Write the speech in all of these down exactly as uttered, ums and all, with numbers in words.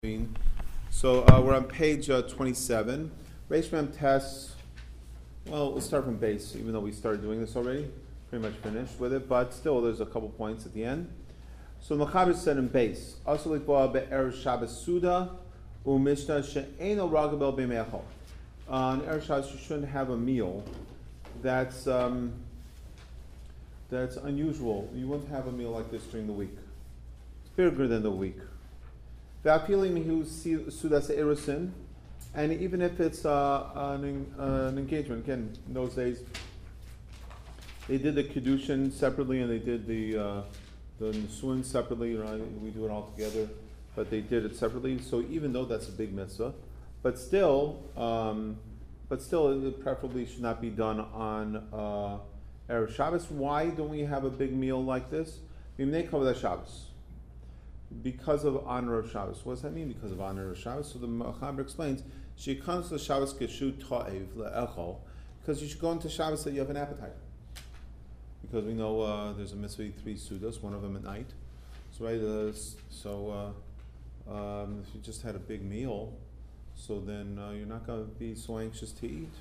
So uh, we're on page uh, twenty-seven. Reish Mem tests. Well, we'll start from base, even though we started doing this already. Pretty much finished with it, but still there's a couple points at the end. So Mechaber said in base, also likboa be'erev Shabbos Suda u'mishna she'eno ragabel b'me'achol. On Erev Shabbos, you shouldn't have a meal that's um, that's unusual. You wouldn't have a meal like this during the week. It's bigger than the week. And even if it's uh, an, uh, an engagement, again, in those days, they did the Kiddushin separately and they did the uh, the Nisuin separately. Right? We do it all together, but they did it separately. So even though that's a big mitzvah, but still, um, but still, it preferably should not be done on uh, Erev Shabbos. Why don't we have a big meal like this? Shabbos. Because of honor of Shabbos. What does that mean? Because of honor of Shabbos. So the Mechaber explains, she comes to Shabbos keshu ta'ev le'echol, because you should go into Shabbos that you have an appetite. Because we know uh, there's a mitzvah three sudas, one of them at night. So right, uh, so uh, um, if you just had a big meal, so then uh, you're not going to be so anxious to eat.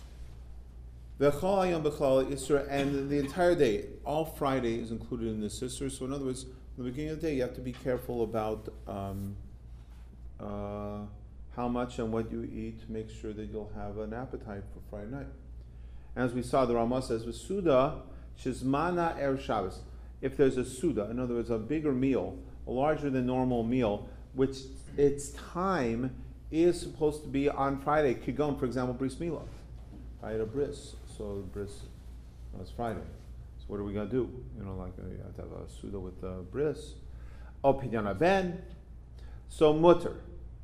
And the entire day, all Friday is included in the Isser. So in other words, in the beginning of the day, you have to be careful about um, uh, how much and what you eat to make sure that you'll have an appetite for Friday night. As we saw, the Ramah says, "V'suda shizmana erev Shabbos." If there's a suda, in other words, a bigger meal, a larger than normal meal, which its time is supposed to be on Friday. Kigon, for example, bris milah, right? A bris. So bris, no, it's Friday. So what are we going to do? You know, like uh, you have to have a suda with uh, bris. O pidyon ben. So mutter.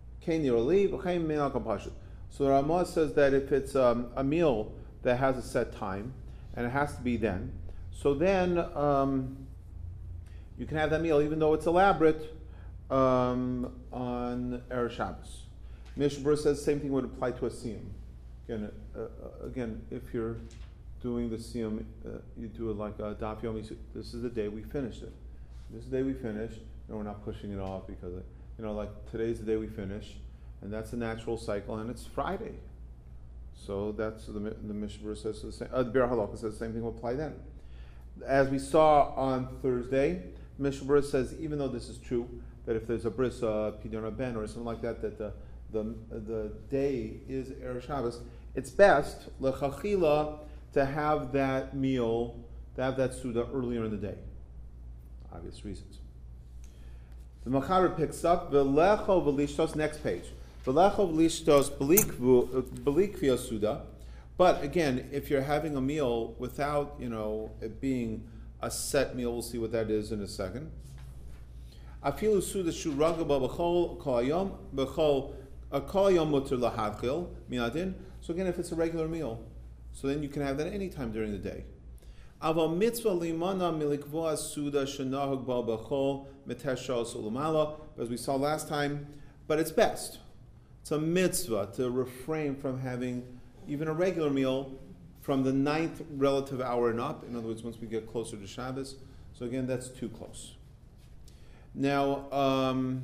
So the Ramah says that if it's um, a meal that has a set time, and it has to be then, so then um, you can have that meal even though it's elaborate um, on Erev Shabbos. Mishnah Berurah says the same thing would apply to a siyum. Again, uh, uh, again, if you're doing the siyum, uh, you do it like a daf yomi. This is the day we finished it. This is the day we finished, and we're not pushing it off because, you know, like today's the day we finish, and that's a natural cycle, and it's Friday. So that's the the Mishnah Berurah says the same. Uh, the Biur Halacha says the same thing will apply then. As we saw on Thursday, Mishnah Berurah says even though this is true that if there's a bris, uh, pidyon ben, or something like that, that the the the day is Erev Shabbos, it's best lechachila to have that meal, to have that suda earlier in the day. Obvious reasons. The Mechaber picks up v'lecho v'lishtos, next page. V'lecho v'lishtos belikvia suda. But again, if you're having a meal without, you know, it being a set meal, we'll see what that is in a second. Afilu suda shuragaba b'chol kol hayom b'chol kol hayom muter lahadchil minadin. So again, if it's a regular meal, so then you can have that any time during the day. Aval mitzvah limana milikvoa suda shenahug bal b'chol meteshos ulamala, as we saw last time, but it's best. It's a mitzvah to refrain from having even a regular meal from the ninth relative hour and up. In other words, once we get closer to Shabbos. So again, that's too close. Now, um,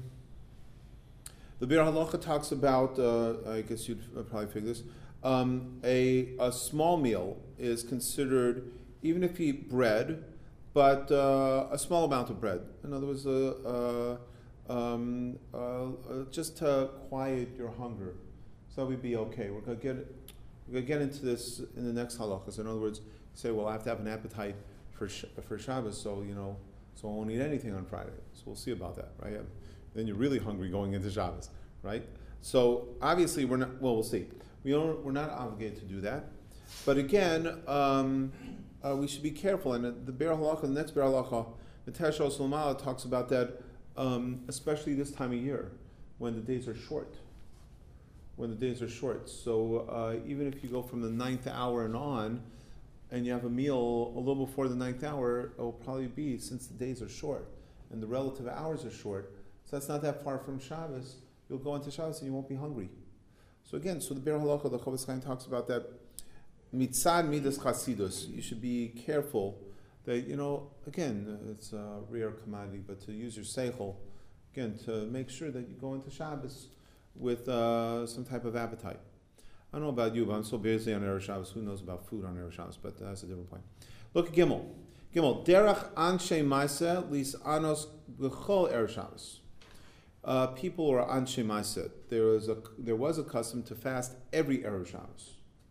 the Biur Halacha talks about, uh, I guess you'd probably figure this, um, a, a small meal is considered, even if you eat bread, but uh, a small amount of bread. In other words, uh, uh, um, uh, uh, just to quiet your hunger. So that would be okay. We're going to get we're going to get into this in the next halachas. In other words, you say, well, I have to have an appetite for sh- for Shabbos, so you know, so I won't eat anything on Friday. So we'll see about that, right? Then you're really hungry going into Shabbos, right? So obviously we're not. Well, we'll see. We don't. We're not obligated to do that. But again, um, uh, we should be careful. And the Biur Halacha, the next Biur Halacha, the Teshos Lamala talks about that, um, especially this time of year when the days are short. When the days are short. So uh, even if you go from the ninth hour and on, and you have a meal a little before the ninth hour, it will probably be, since the days are short and the relative hours are short, so that's not that far from Shabbos, you'll go into Shabbos and you won't be hungry. So again, so the Biur Halacha, the Chofetz Chaim talks about that, mitzad midas chasidus, you should be careful that, you know, again, it's a rare commodity, but to use your seichel Again, to make sure that you go into Shabbos with uh, some type of appetite. I don't know about you, but I'm so busy on Erev Shabbos. Who knows about food on Erev Shabbos? But that's a different point. Look at Gimel. Gimel. Derech Anshe Maaseh Lis Anos B'chol Erev Shabbos. Uh, people who are Anshe Maaseh. There was a there was a custom to fast every Erev Shabbos.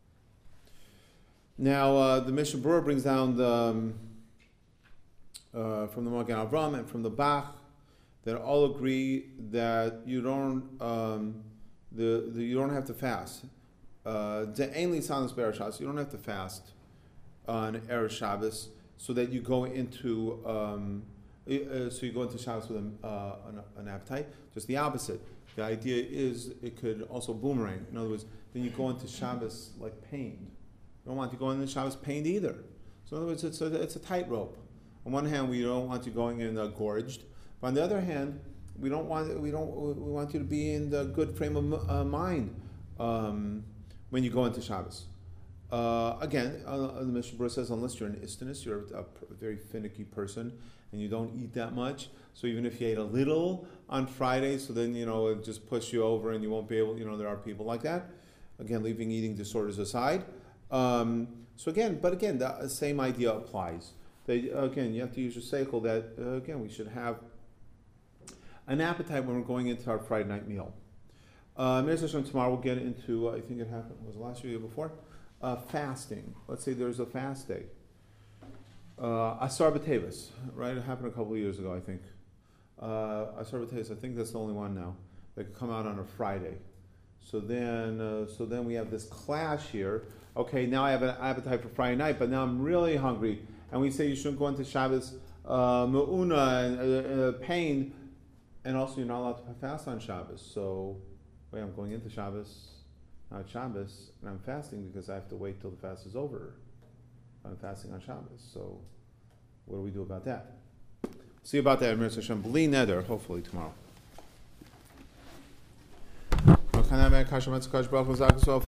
Now uh, the Mishnah Berurah brings down the, um, uh, from the Magen Avram and from the Bach that all agree that you don't um, the, the you don't have to fast. Uh, you don't have to fast on Erev Shabbos, so that you go into um, uh, so you go into Shabbos with an, uh, an, an appetite. Just the opposite. The idea is it could also boomerang. In other words, then you go into Shabbos like pained. You don't want to go into Shabbos pained either. So in other words, it's a, it's a tightrope. On one hand, we don't want you going in uh, gorged. But on the other hand, we don't want we don't we want you to be in the good frame of uh, mind. Um, when you go into Shabbos. Uh, again, uh, the Mishnah Berurah says, unless you're an istinus, you're a, a very finicky person, and you don't eat that much, so even if you ate a little on Friday, so then, you know, it just push you over and you won't be able, you know, there are people like that. Again, leaving eating disorders aside. Um, so again, but again, the same idea applies. That, again, you have to use your seichel that, uh, again, we should have an appetite when we're going into our Friday night meal. Uh, tomorrow we'll get into, uh, I think it happened, was it last year or before? Uh, fasting. Let's say there's a fast day. Uh, Asar B'Teves, right? It happened a couple of years ago, I think. Uh, Asar B'Teves, I think that's the only one now. They could come out on a Friday. So then, uh, so then we have this clash here. Okay, now I have an appetite for Friday night, but now I'm really hungry. And we say you shouldn't go into Shabbos uh, Me'una and uh, uh, pain. And also you're not allowed to fast on Shabbos. So, wait, I'm going into Shabbos, not Shabbos, and I'm fasting because I have to wait till the fast is over. I'm fasting on Shabbos. So, what do we do about that? See about that in Mir Hashem B'li Neder, hopefully tomorrow.